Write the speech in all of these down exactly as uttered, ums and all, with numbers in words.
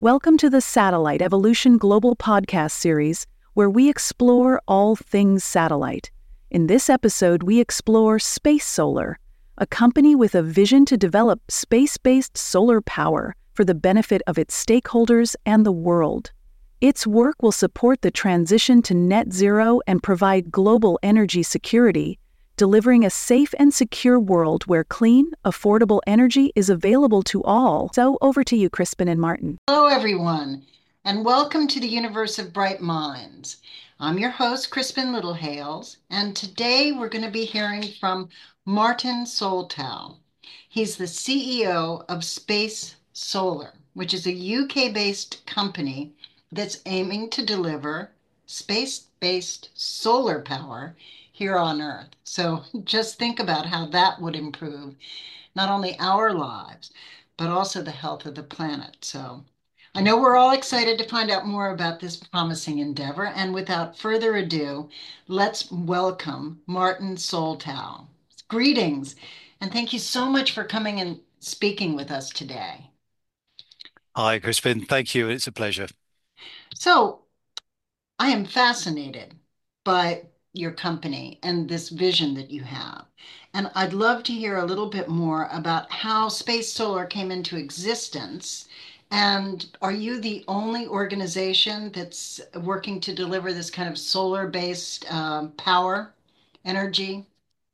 Welcome to the Satellite Evolution Global Podcast series, where we explore all things satellite. In this episode, we explore Space Solar, a company with a vision to develop space-based solar power for the benefit of its stakeholders and the world. Its work will support the transition to net zero and provide global energy security, delivering a safe and secure world where clean, affordable energy is available to all. So over to you, Crispin and Martin. Hello, everyone, and welcome to the Universe of Bright Minds. I'm your host, Crispin Littlehales, and today we're going to be hearing from Martin Soltau. He's the C E O of Space Solar, which is a U K-based company that's aiming to deliver space-based solar power here on Earth. So just think about how that would improve not only our lives, but also the health of the planet. So I know we're all excited to find out more about this promising endeavor. And without further ado, let's welcome Martin Soltau. Greetings, and thank you so much for coming and speaking with us today. Hi, Crispin. Thank you. It's a pleasure. So I am fascinated by your company and this vision that you have. And I'd love to hear a little bit more about how Space Solar came into existence. And are you the only organization that's working to deliver this kind of solar-based um, power energy?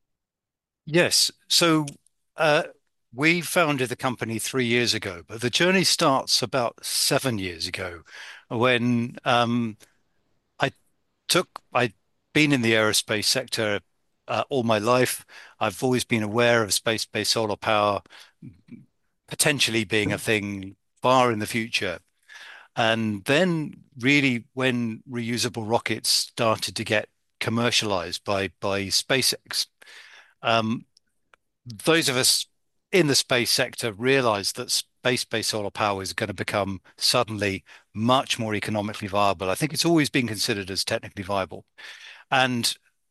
Yes. So uh, we founded the company three years ago, but the journey starts about seven years ago when um, I took, I'd been in the aerospace sector uh, all my life. I've always been aware of space-based solar power potentially being a thing far in the future. And then really when reusable rockets started to get commercialized by by SpaceX, um, those of us in the space sector realized that space-based solar power is going to become suddenly much more economically viable. I think it's always been considered as technically viable. And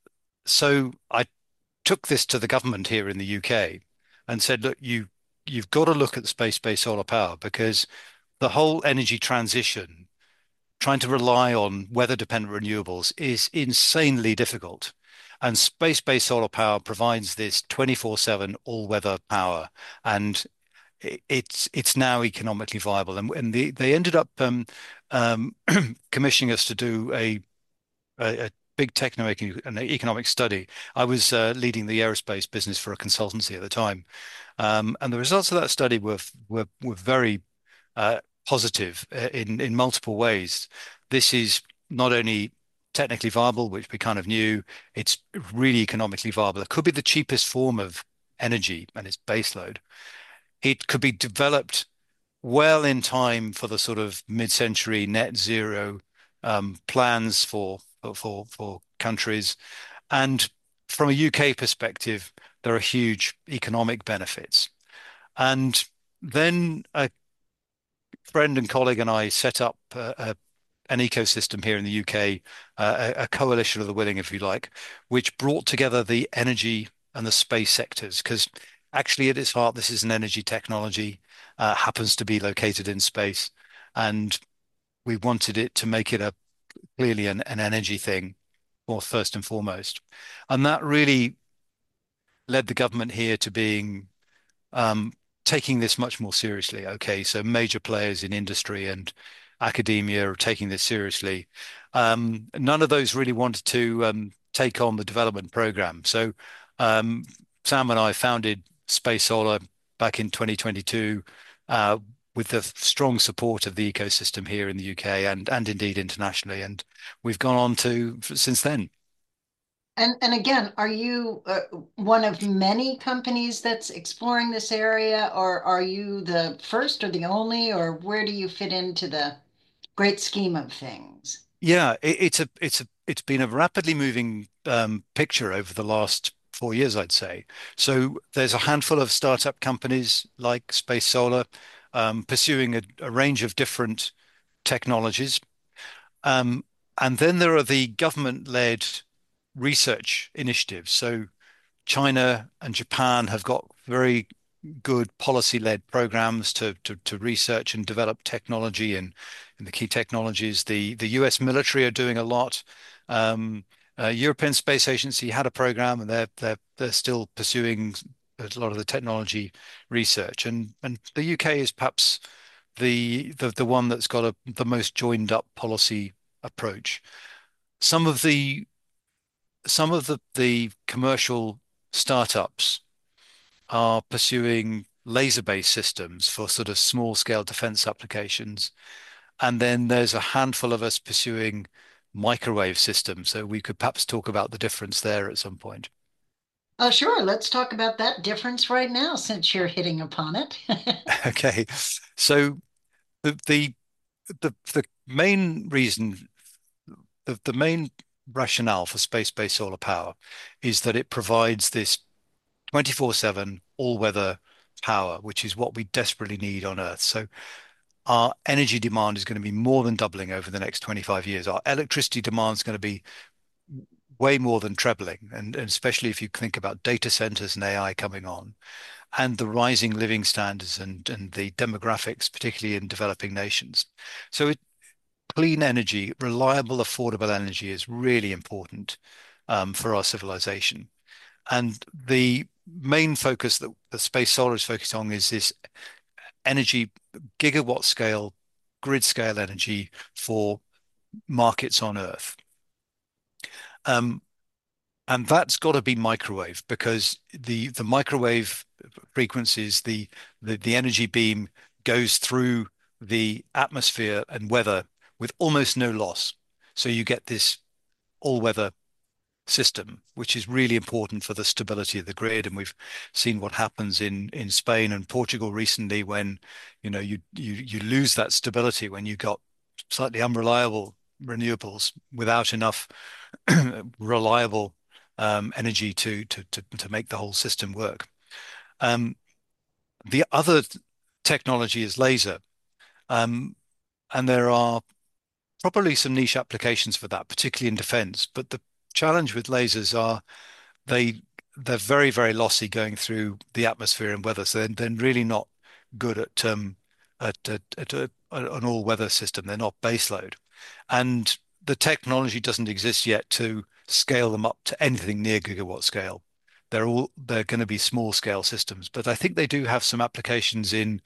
so I took this to the government here in the U K and said, look, you you've got to look at space-based solar power because the whole energy transition, trying to rely on weather-dependent renewables is insanely difficult. And space-based solar power provides this twenty-four seven all-weather power, and it's it's now economically viable. And, and the, they ended up um, um, commissioning us to do a, a, a big techno an economic study. I was uh, leading the aerospace business for a consultancy at the time, um, and the results of that study were were were very uh, positive uh, in in multiple ways. This is not only technically viable, which we kind of knew, it's really economically viable. It could be the cheapest form of energy and its baseload. It could be developed well in time for the sort of mid-century net zero um, plans for for for countries. And from a U K perspective, there are huge economic benefits. And then a friend and colleague and I set up uh, a, an ecosystem here in the U K, uh, a, a coalition of the willing, if you like, which brought together the energy and the space sectors. Because actually, at its heart, this is an energy technology, uh, happens to be located in space, and we wanted it to make it a clearly an, an energy thing, or first and foremost, and that really led the government here to being um, taking this much more seriously. Okay, so major players in industry and academia are taking this seriously. Um, none of those really wanted to um, take on the development program. So um, Sam and I founded Space Solar back in twenty twenty-two uh, with the strong support of the ecosystem here in the U K and and indeed internationally, and we've gone on to since then. And and again, are you uh, one of many companies that's exploring this area, or are you the first or the only, or where do you fit into the great scheme of things? Yeah, it, it's a it's a it's been a rapidly moving um, picture over the last four years, I'd say. So there's a handful of startup companies like Space Solar um, pursuing a, a range of different technologies. Um, and then there are the government-led research initiatives. So China and Japan have got very good policy-led programs to, to to research and develop technology and, and the key technologies. The the U S military are doing a lot. Um, uh, European Space Agency had a program, and they're they're they're still pursuing a lot of the technology research. And and the U K is perhaps the the the one that's got a the most joined up policy approach. Some of the some of the the commercial startups are pursuing laser-based systems for sort of small-scale defense applications. And then there's a handful of us pursuing microwave systems. So we could perhaps talk about the difference there at some point. Oh, sure. Let's talk about that difference right now since you're hitting upon it. Okay. So the the the the main reason, the, the main rationale for space-based solar power is that it provides this twenty-four seven all-weather power, which is what we desperately need on Earth. So our energy demand is going to be more than doubling over the next twenty-five years. Our electricity demand is going to be way more than trebling, and, and especially if you think about data centers and A I coming on, and the rising living standards and, and the demographics, particularly in developing nations. So it, clean energy, reliable, affordable energy is really important um, for our civilization. And the main focus that the Space Solar is focused on is this energy, gigawatt scale, grid scale energy for markets on Earth. Um, and that's got to be microwave, because the the microwave frequencies, the, the the energy beam goes through the atmosphere and weather with almost no loss. So you get this all-weather system, which is really important for the stability of the grid. And we've seen what happens in in Spain and Portugal recently when, you know, you you you lose that stability when you got slightly unreliable renewables without enough reliable um, energy to, to to to make the whole system work. Um, the other technology is laser, um, and there are probably some niche applications for that, particularly in defense. But the challenge with lasers are they they're very, very lossy going through the atmosphere and weather. So they're, they're really not good at um at, at, at a, an all-weather system. They're not baseload, and the technology doesn't exist yet to scale them up to anything near gigawatt scale. They're all they're going to be small scale systems, but I think they do have some applications in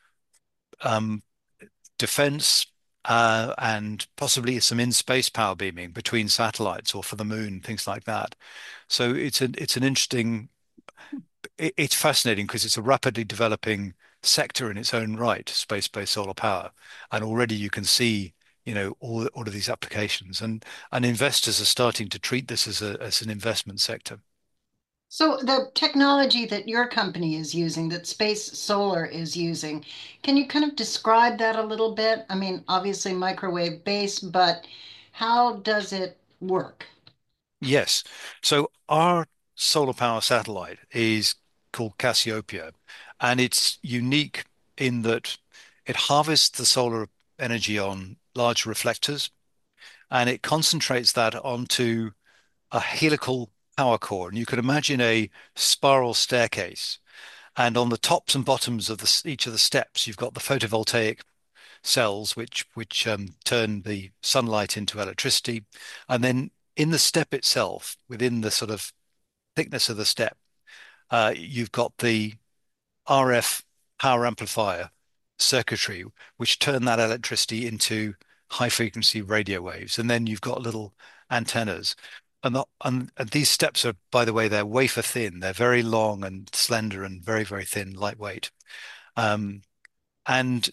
um, defense, uh, and possibly some in-space power beaming between satellites or for the moon, things like that. So it's an it's an interesting, it, it's fascinating because it's a rapidly developing sector in its own right, space-based solar power, and already you can see, you know, all all of these applications, and and investors are starting to treat this as a as an investment sector. So the technology that your company is using, that Space Solar is using, can you kind of describe that a little bit? I mean, obviously microwave based, but how does it work? Yes. So our solar power satellite is called Cassiopeia, and it's unique in that it harvests the solar energy on large reflectors, and it concentrates that onto a helical power core. And you can imagine a spiral staircase. And on the tops and bottoms of the, each of the steps, you've got the photovoltaic cells, which which um, turn the sunlight into electricity. And then in the step itself, within the sort of thickness of the step, uh, you've got the R F power amplifier circuitry, which turn that electricity into high frequency radio waves. And then you've got little antennas. And, the, and, and these steps are, by the way, they're wafer thin. They're very long and slender and very, very thin, lightweight. Um, and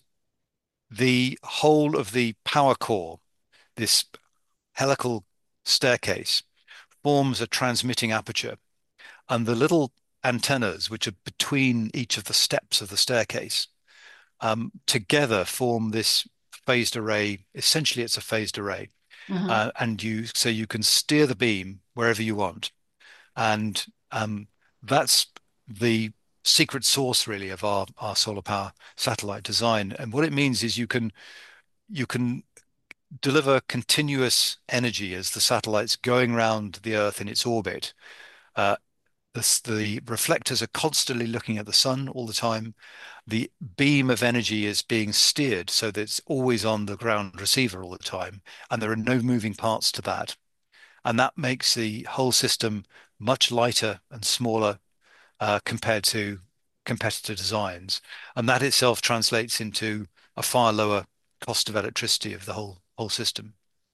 the whole of the power core, this helical staircase, forms a transmitting aperture. And the little antennas, which are between each of the steps of the staircase, um, together form this phased array. Essentially, it's a phased array. Mhm. Uh, and you so you can steer the beam wherever you want. And um, that's the secret sauce, really, of our, our solar power satellite design. And what it means is you can you can deliver continuous energy as the satellite's going around the Earth in its orbit, uh, the, the reflectors are constantly looking at the sun all the time. The beam of energy is being steered so that it's always on the ground receiver all the time, and there are no moving parts to that. And that makes the whole system much lighter and smaller uh, compared to competitor designs. And that itself translates into a far lower cost of electricity of the whole whole system.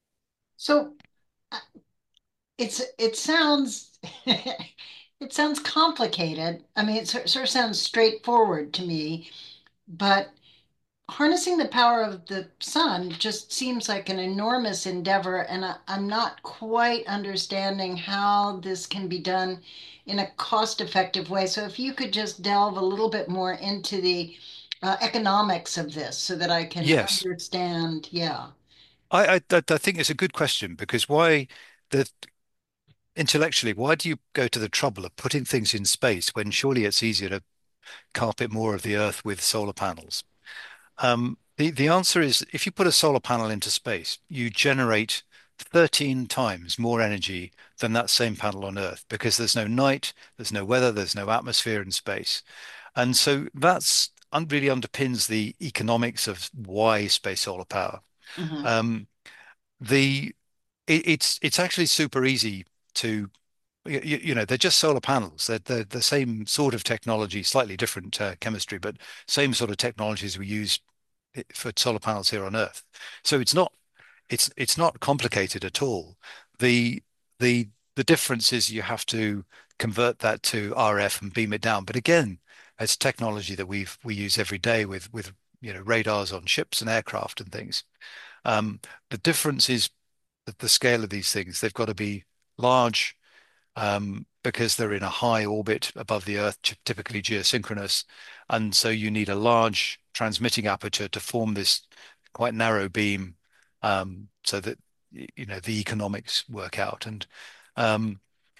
So uh, it's it sounds it sounds complicated. I mean, it sort sort of sounds straightforward to me, but harnessing the power of the sun just seems like an enormous endeavor, and I, I'm not quite understanding how this can be done in a cost-effective way. So if you could just delve a little bit more into the uh, economics of this so that I can Yes, understand. Yeah. I, I I think it's a good question because why the intellectually, why do you go to the trouble of putting things in space when surely it's easier to carpet more of the Earth with solar panels? Um, the, the answer is if you put a solar panel into space, you generate thirteen times more energy than that same panel on Earth because there's no night, there's no weather, there's no atmosphere in space. And so that's un really underpins the economics of why space solar power. Hmm. Um, the it, it's it's actually super easy to you, you know they're just solar panels. They're, they're the same sort of technology, slightly different uh, chemistry, but same sort of technologies we use for solar panels here on Earth. So it's not it's it's not complicated at all. The the the difference is you have to convert that to R F and beam it down. But again, it's technology that we've we use every day with with you know radars on ships and aircraft and things. Um, the difference is the, the scale of these things. They've got to be large um, because they're in a high orbit above the Earth, typically geosynchronous. And so you need a large transmitting aperture to form this quite narrow beam um, so that you know the economics work out. And um,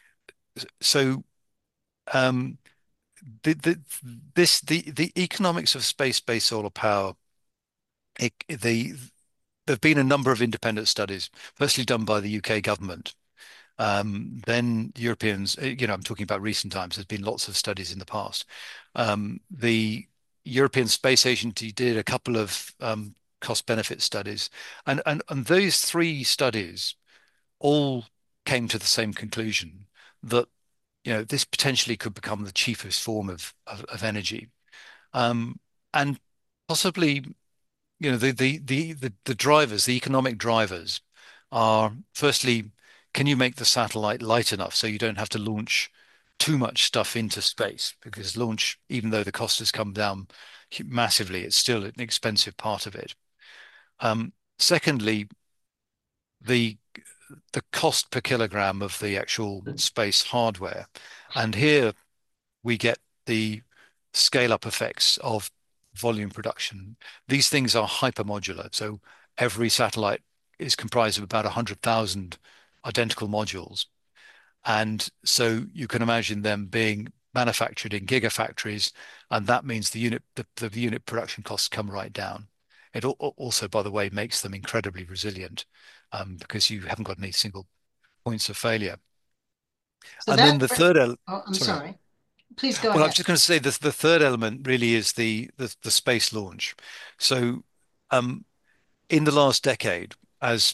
so um, the, the this the the economics of space-based solar power. It, the There have been a number of independent studies, firstly done by the U K government. Um, then Europeans, uh, you know, I'm talking about recent times. There's been lots of studies in the past. Um, the European Space Agency did a couple of um, cost benefit studies, and, and and those three studies all came to the same conclusion that you know this potentially could become the cheapest form of of, of energy, um, and possibly you know the, the the the the drivers, the economic drivers, are firstly, can you make the satellite light enough so you don't have to launch too much stuff into space? Because launch, even though the cost has come down massively, it's still an expensive part of it. Um, secondly, the the cost per kilogram of the actual space hardware, and here we get the scale up effects of volume production. These things are hypermodular. So every satellite is comprised of about one hundred thousand identical modules. And so you can imagine them being manufactured in gigafactories, and that means the unit the, the unit production costs come right down. It also, by the way, makes them incredibly resilient um, because you haven't got any single points of failure. So And then that, the third, el oh, I'm sorry, sorry. Please go well, I was ahead. just going to say this, the third element really is the the, the space launch. So, um, in the last decade, as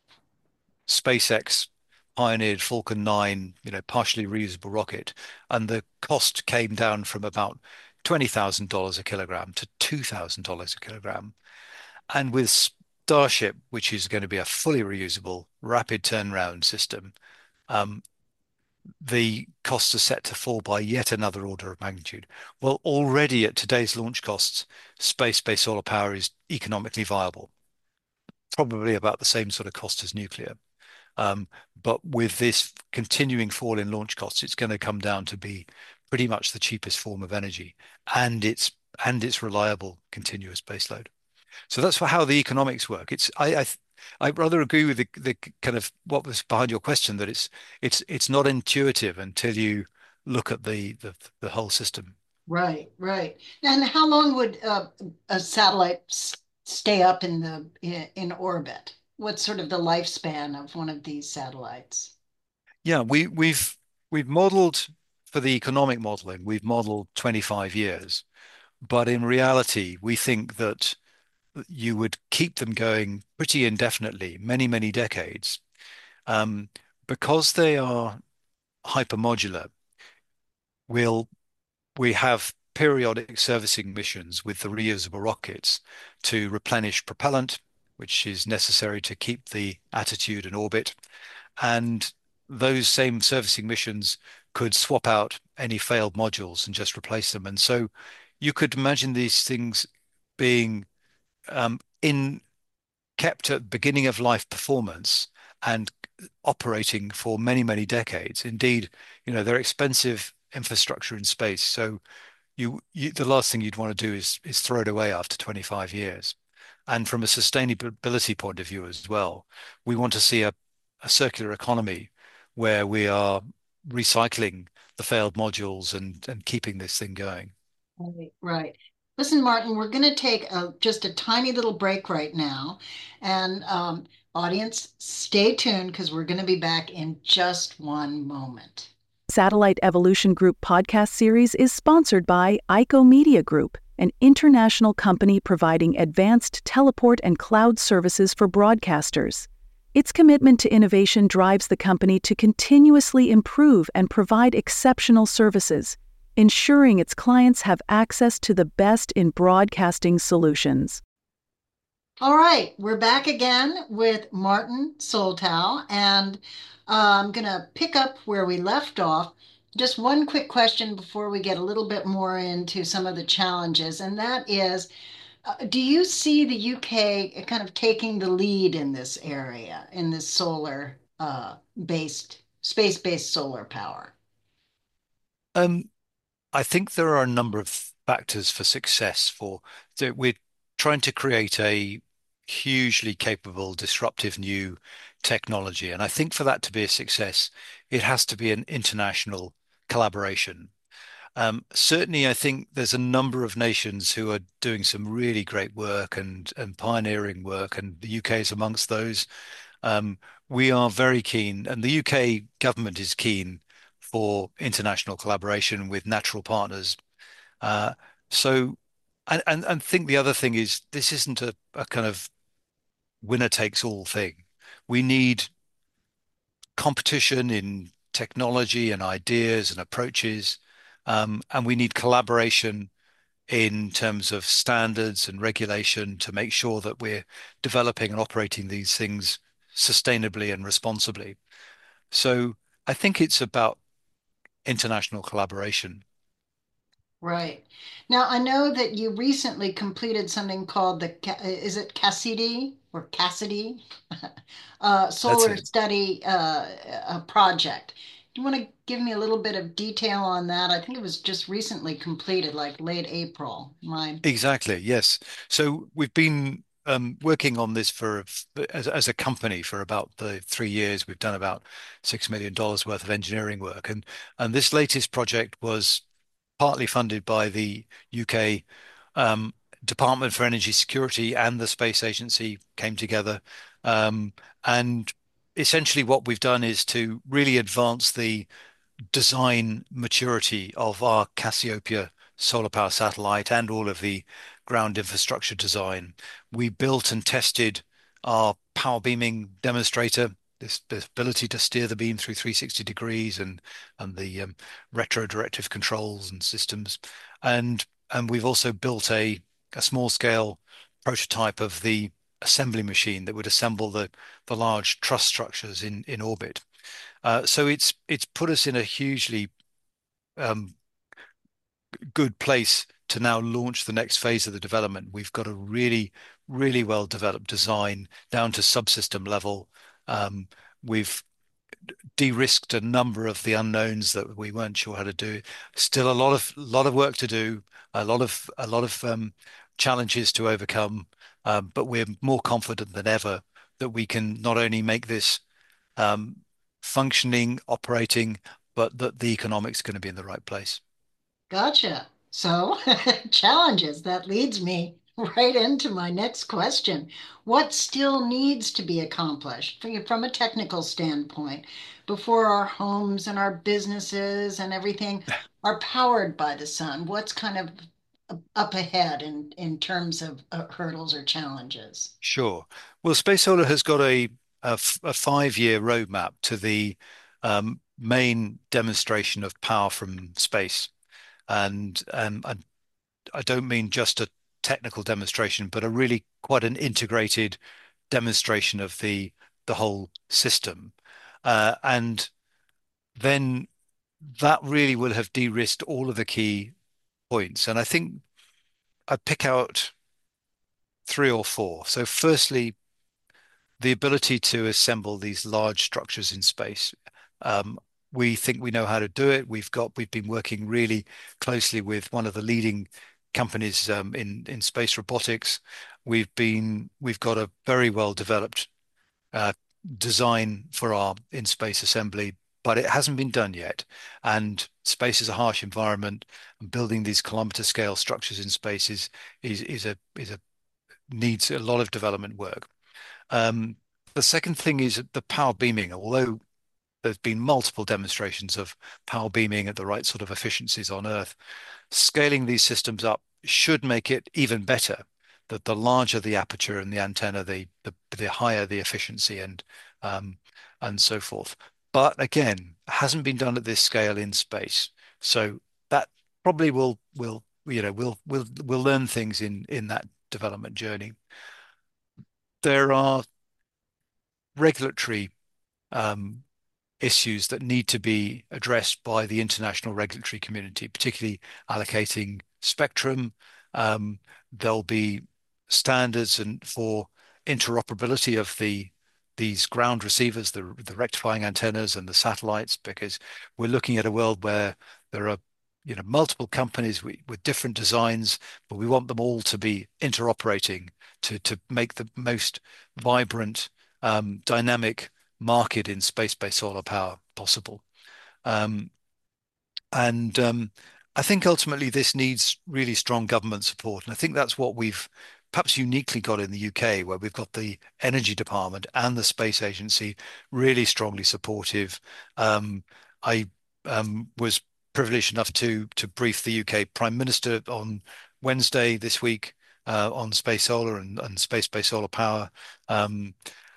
SpaceX pioneered Falcon nine, you know, partially reusable rocket, and the cost came down from about twenty thousand dollars a kilogram to two thousand dollars a kilogram. And with Starship, which is going to be a fully reusable, rapid turnaround system, um, the costs are set to fall by yet another order of magnitude. Well, already at today's launch costs, space-based solar power is economically viable, probably about the same sort of cost as nuclear. Um, but with this continuing fall in launch costs, it's going to come down to be pretty much the cheapest form of energy, and it's and it's reliable continuous baseload. So that's how the economics work. It's I I, I rather agree with the, the kind of what was behind your question that it's it's it's not intuitive until you look at the the, the whole system. Right, right. And how long would uh, a satellite s- stay up in the in, in orbit? What's sort of the lifespan of one of these satellites? Yeah, we we've we've modeled for the economic modeling, we've modeled twenty-five years, but in reality, we think that you would keep them going pretty indefinitely, many, many decades, um, because they are hypermodular. We'll we have periodic servicing missions with the reusable rockets to replenish propellant, which is necessary to keep the attitude in orbit. And those same servicing missions could swap out any failed modules and just replace them. And so you could imagine these things being um, in kept at beginning of life performance and operating for many, many decades. Indeed, you know, they're expensive infrastructure in space. So you, you the last thing you'd want to do is is throw it away after twenty-five years. And from a sustainability point of view as well, we want to see a, a circular economy where we are recycling the failed modules and and keeping this thing going. Right, right. Listen, Martin, we're going to take a, just a tiny little break right now. And um, audience, stay tuned because we're going to be back in just one moment. Satellite Evolution Group podcast series is sponsored by Ico Media Group, an international company providing advanced teleport and cloud services for broadcasters. Its commitment to innovation drives the company to continuously improve and provide exceptional services, ensuring its clients have access to the best in broadcasting solutions. All right, we're back again with Martin Soltau, and uh, I'm going to pick up where we left off. Just one quick question before we get a little bit more into some of the challenges, and that is, uh, do you see the U K kind of taking the lead in this area, in this solar uh, based, space-based solar power? Um, I think there are a number of factors for success for that we're trying to create a hugely capable, disruptive new technology. And I think for that to be a success, it has to be an international collaboration. Um, certainly, I think there's a number of nations who are doing some really great work and and pioneering work, and the U K is amongst those. Um, we are very keen, and the U K government is keen for international collaboration with natural partners. Uh, so, and, and and think the other thing is this isn't a, a kind of winner takes all thing. We need competition in technology and ideas and approaches, um, and we need collaboration in terms of standards and regulation to make sure that we're developing and operating these things sustainably and responsibly. So I think it's about international collaboration. Right. Now, I know that you recently completed something called the, Ca- is it Cassidy or Cassidy? Uh, That's Solar it. Study uh, uh, Project. Do you want to give me a little bit of detail on that? I think it was just recently completed, like late April. Right. Exactly. Yes. So we've been um, working on this for as, as a company for about the three years. We've done about six million dollars worth of engineering work, and and this latest project was partly funded by the U K um, Department for Energy Security and the Space Agency came together. Um, and essentially, what we've done is to really advance the design maturity of our Cassiopeia solar power satellite and all of the ground infrastructure design. We built and tested our power beaming demonstrator, this, this ability to steer the beam through three hundred sixty degrees and and the um, retro directive controls and systems. And and we've also built a a small scale prototype of the assembly machine that would assemble the the large truss structures in in orbit. Uh, so it's it's put us in a hugely um, good place to now launch the next phase of the development. We've got a really, really well developed design down to subsystem level. Um, we've de-risked a number of the unknowns that we weren't sure how to do. Still a lot of lot of work to do, a lot of a lot of um, challenges to overcome, um, but we're more confident than ever that we can not only make this um, functioning, operating, but that the economics are going to be in the right place. Gotcha. So, challenges. That leads me right into my next question. What still needs to be accomplished from from a technical standpoint before our homes and our businesses and everything are powered by the sun? What's kind of up ahead in, in terms of uh, hurdles or challenges? Sure. Well, Space Solar has got a a, f- a five-year roadmap to the um, main demonstration of power from space, and um, I, I don't mean just a technical demonstration, but a really quite an integrated demonstration of the the whole system, uh, and then that really will have de-risked all of the key points. And I think I'd pick out three or four. So, firstly, the ability to assemble these large structures in space. Um, we think we know how to do it. We've got we've been working really closely with one of the leading companies um, in in space robotics. We've been we've got a very well developed uh, design for our in space assembly, but it hasn't been done yet. And space is a harsh environment, and building these kilometer scale structures in space is is is a is a needs a lot of development work. Um, the second thing is the power beaming. Although there's been multiple demonstrations of power beaming at the right sort of efficiencies on Earth, scaling these systems up should make it even better. That the larger the aperture and the antenna, the the, the higher the efficiency and um, and so forth. But again, hasn't been done at this scale in space. So that probably will will you know we'll we'll we'll learn things in in that development journey. There are regulatory um, issues that need to be addressed by the international regulatory community, particularly allocating spectrum. Um, there'll be standards and for interoperability of the these ground receivers, the the rectifying antennas and the satellites, because we're looking at a world where there are you know multiple companies with, with different designs, but we want them all to be interoperating to to make the most vibrant, um, dynamic market in space-based solar power possible. Um, and um, I think ultimately this needs really strong government support. And I think that's what we've perhaps uniquely got in the U K, where we've got the Energy Department and the Space Agency really strongly supportive. Um, I um, was privileged enough to to brief the U K Prime Minister on Wednesday this week uh, on space solar and, and space-based solar power. Um,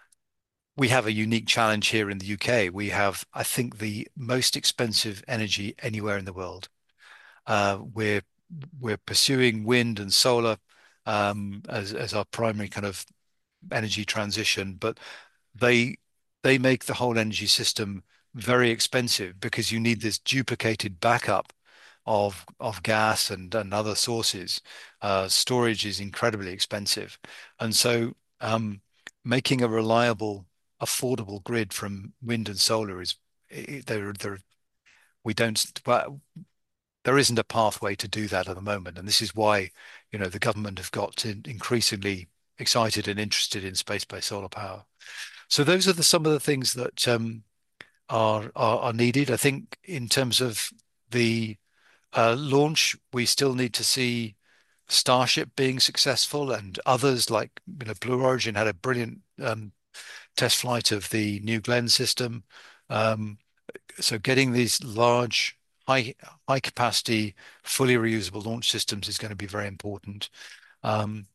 we have a unique challenge here in the U K. We have, I think, the most expensive energy anywhere in the world. Uh, we're we're pursuing wind and solar um, as as our primary kind of energy transition, but they they make the whole energy system very expensive because you need this duplicated backup of of gas and, and other sources. Uh, storage is incredibly expensive, and so um, making a reliable, affordable grid from wind and solar is there. There we don't. Well, there isn't a pathway to do that at the moment, and this is why you know the government have got increasingly excited and interested in space-based solar power. So those are the some of the things that um, are, are are needed. I think in terms of the uh, launch, we still need to see Starship being successful, and others like you know Blue Origin had a brilliant um, test flight of the New Glenn system. Um, so getting these large, high high capacity, fully reusable launch systems is going to be very important. Um,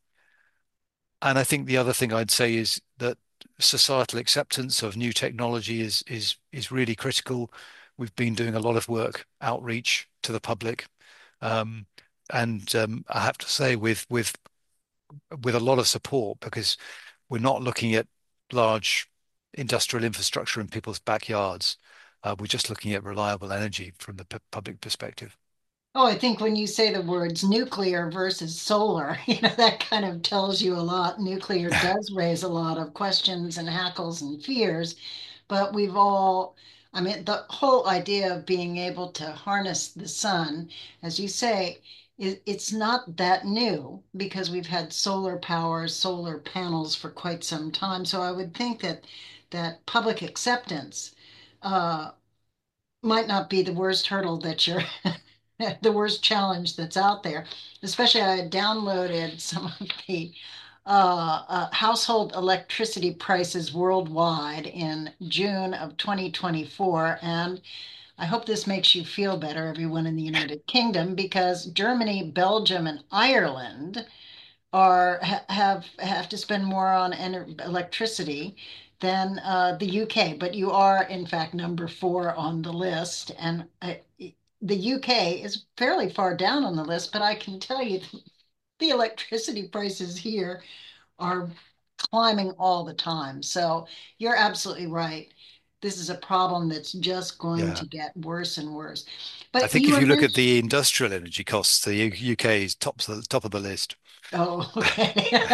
and I think the other thing I'd say is that societal acceptance of new technology is is is really critical. We've been doing a lot of work outreach to the public, um, and um, I have to say with with with a lot of support because we're not looking at large industrial infrastructure in people's backyards. Uh, we're just looking at reliable energy from the p- public perspective. Oh, I think when you say the words nuclear versus solar, you know, that kind of tells you a lot. Nuclear does raise a lot of questions and hackles and fears, but we've all, I mean, the whole idea of being able to harness the sun, as you say, it, it's not that new because we've had solar power, solar panels for quite some time. So I would think that that public acceptance uh, might not be the worst hurdle that you're the worst challenge that's out there. Especially, I downloaded some of the uh, uh, household electricity prices worldwide in June of twenty twenty-four. And I hope this makes you feel better, everyone in the United Kingdom, because Germany, Belgium, and Ireland are ha- have have to spend more on ener- electricity than uh, the U K. But you are, in fact, number four on the list, and uh, the U K is fairly far down on the list. But I can tell you, the electricity prices here are climbing all the time. So you're absolutely right. This is a problem that's just going Yeah. to get worse and worse. I But think you if were you look at mentioning, the industrial energy costs, the U UK is top of the top of the list. oh, okay.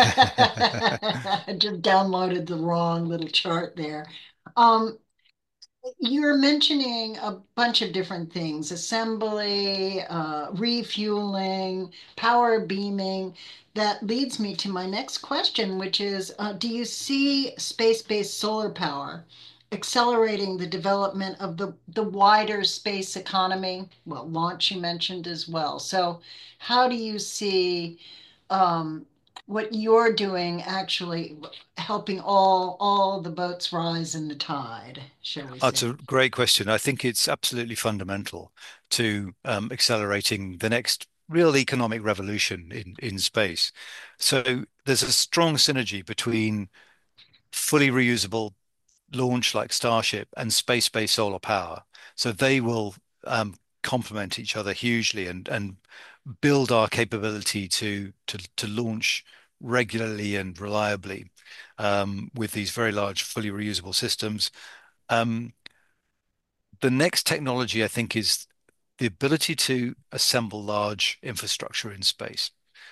I just downloaded the wrong little chart there. Um, You're mentioning a bunch of different things, assembly, uh, refueling, power beaming. That leads me to my next question, which is, uh, do you see space-based solar power accelerating the development of the, the wider space economy? Well, launch you mentioned as well. So how do you see um, what you're doing actually helping all all the boats rise in the tide, shall we That's say? a great question. I think it's absolutely fundamental to um, accelerating the next real economic revolution in, in space. So there's a strong synergy between fully reusable launch like Starship and space-based solar power. So they will um, complement each other hugely and and build our capability to to to launch regularly and reliably um, with these very large, fully reusable systems. Um, the next technology, I think, is the ability to assemble large infrastructure in space.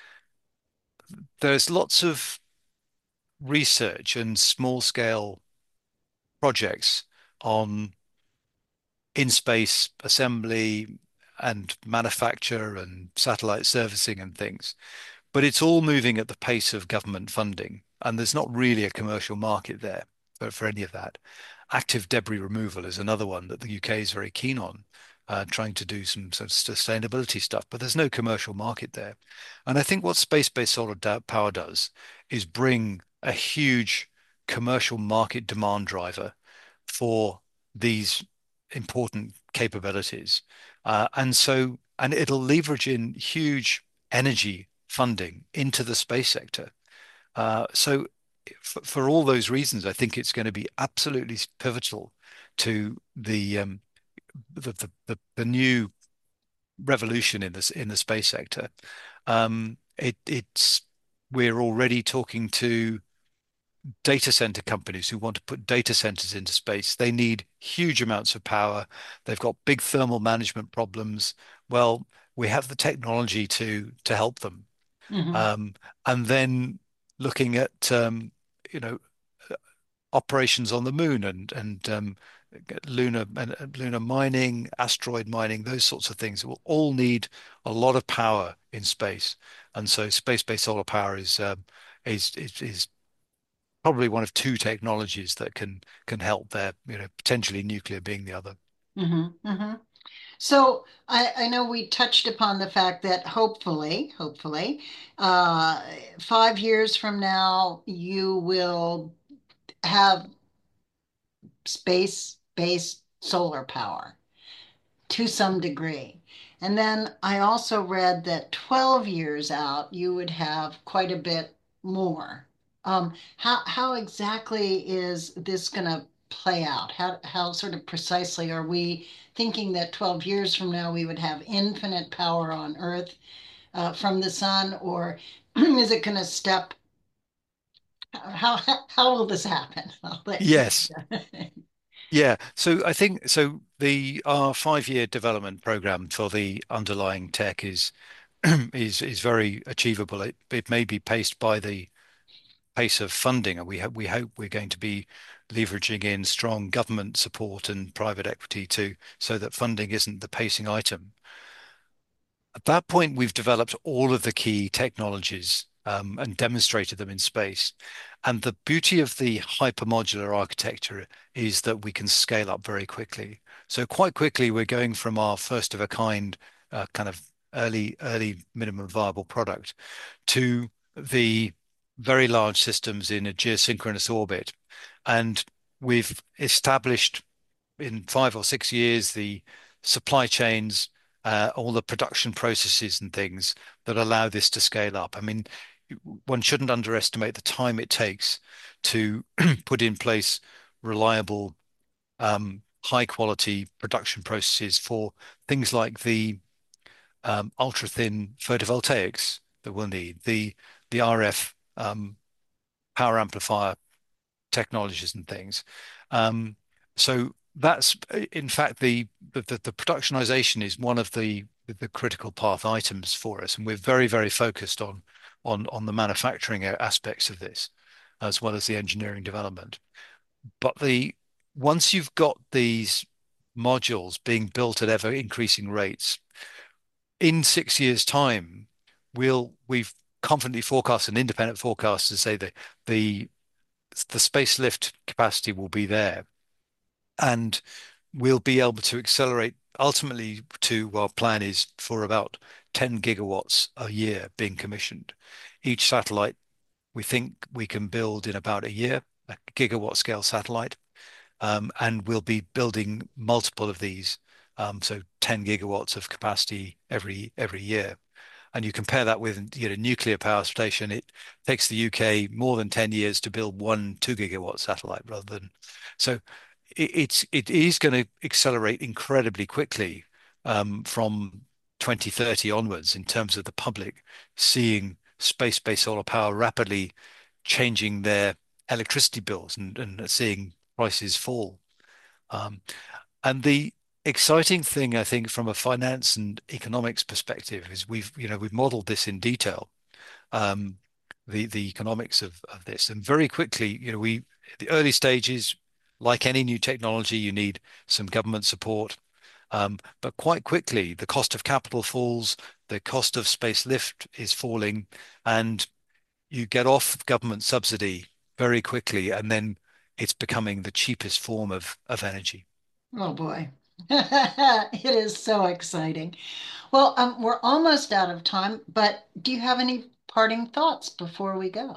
There's lots of research and small scale projects on in space assembly and manufacture and satellite servicing and things. But it's all moving at the pace of government funding, and there's not really a commercial market there for, for any of that. Active debris removal is another one that the U K is very keen on, uh, trying to do some sort of sustainability stuff, but there's no commercial market there. And I think what space-based solar power does is bring a huge commercial market demand driver for these important capabilities. Uh, and so, and it'll leverage in huge energy funding into the space sector. Uh, so, for, for all those reasons, I think it's going to be absolutely pivotal to the um, the, the the the new revolution in this in the space sector. Um, it it's we're already talking to data center companies who want to put data centers into space. They need huge amounts of power. They've got big thermal management problems. Well, we have the technology to to help them. Hmm. Um, and then looking at um, you know operations on the moon and and um, lunar and lunar mining, asteroid mining, those sorts of things will all need a lot of power in space. And so space-based solar power is um, is, is is probably one of two technologies that can can help there, you know, potentially nuclear being the other. Hmm. Hmm. So I, I know we touched upon the fact that hopefully, hopefully, uh, five years from now, you will have space-based solar power to some degree. And then I also read that twelve years out, you would have quite a bit more. Um, how how exactly is this going to play out? How how sort of precisely are we thinking that twelve years from now we would have infinite power on Earth uh, from the sun, or is it going to step? How how will this happen? I'll let you. Yes. Yeah. So I think so the our five-year development program for the underlying tech is is is very achievable. It it may be paced by the pace of funding, and we hope we hope we're going to be leveraging in strong government support and private equity too, so that funding isn't the pacing item. At that point, we've developed all of the key technologies um, and demonstrated them in space. And the beauty of the hypermodular architecture is that we can scale up very quickly. So quite quickly, we're going from our first of a kind uh, kind of early early minimum viable product, to the very large systems in a geosynchronous orbit. And we've established in five or six years the supply chains, uh, all the production processes and things that allow this to scale up. I mean, one shouldn't underestimate the time it takes to put in place reliable, um, high quality production processes for things like the um, ultra thin photovoltaics that we'll need, the the R F um, power amplifier technologies and things. Um, so that's in fact the, the the productionization is one of the the critical path items for us, and we're very very focused on on on the manufacturing aspects of this, as well as the engineering development. But the once you've got these modules being built at ever increasing rates, in six years' time, we'll we've confidently forecast an independent forecast to say that the the space lift capacity will be there, and we'll be able to accelerate ultimately to our plan is for about ten gigawatts a year being commissioned. Each satellite we think we can build in about a year, a gigawatt scale satellite, um, and we'll be building multiple of these, um, so ten gigawatts of capacity every every year. And you compare that with, you know, nuclear power station, it takes the U K more than ten years to build one two gigawatt satellite rather than. So it, it's it is going to accelerate incredibly quickly, um, from twenty thirty onwards in terms of the public seeing space-based solar power rapidly changing their electricity bills and, and seeing prices fall. Um, and the exciting thing, I think, from a finance and economics perspective, is we've, you know, we've modeled this in detail, um, the the economics of of this, and very quickly, you know, we the early stages, like any new technology, you need some government support, um, but quite quickly the cost of capital falls, the cost of space lift is falling, and you get off government subsidy very quickly, and then it's becoming the cheapest form of of energy. Oh boy. It is so exciting. Well, um, we're almost out of time, but do you have any parting thoughts before we go?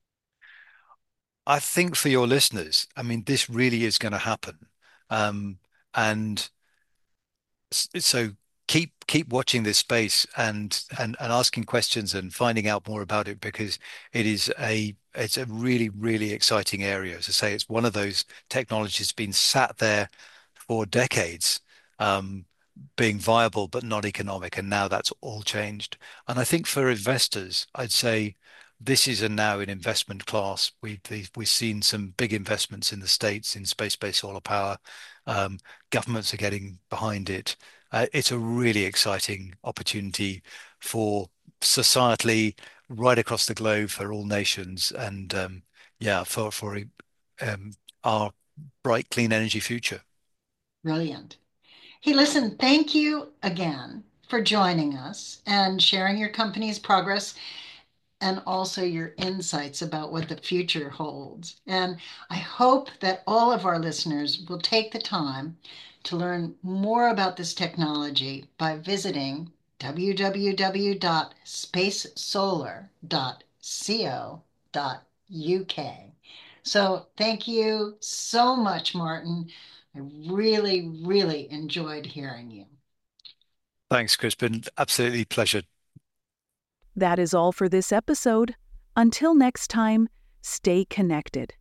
I think for your listeners, I mean, this really is going to happen. Um, and so keep keep watching this space and, and and asking questions and finding out more about it, because it is a it's a really really exciting area. As I say, it's one of those technologies that's been sat there for decades, um, being viable but not economic, and now that's all changed. And I think for investors, I'd say this is a now an investment class. We've we've seen some big investments in the States in space-based solar power. Um, governments are getting behind it. Uh, it's a really exciting opportunity for societally right across the globe for all nations, and um, yeah, for for um, our bright clean energy future. Brilliant. Hey, listen, thank you again for joining us and sharing your company's progress and also your insights about what the future holds. And I hope that all of our listeners will take the time to learn more about this technology by visiting w w w dot space solar dot co dot u k. So thank you so much, Martin. I really, really enjoyed hearing you. Thanks, Crispin. Absolutely pleasure. That is all for this episode. Until next time, stay connected.